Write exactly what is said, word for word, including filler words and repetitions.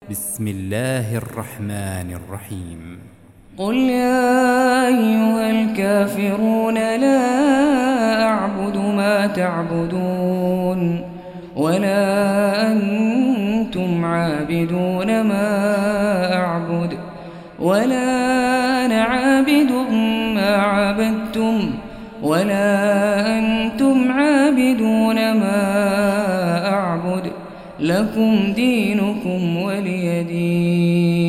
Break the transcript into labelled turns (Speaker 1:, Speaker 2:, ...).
Speaker 1: بسم الله الرحمن الرحيم.
Speaker 2: قل يا أيها الكافرون لا أعبد ما تعبدون ولا أنتم عابدون ما أعبد ولا أنا عابد ما عبدتم ولا أنتم عابدون ما أعبد لكم دينكم ولي دين.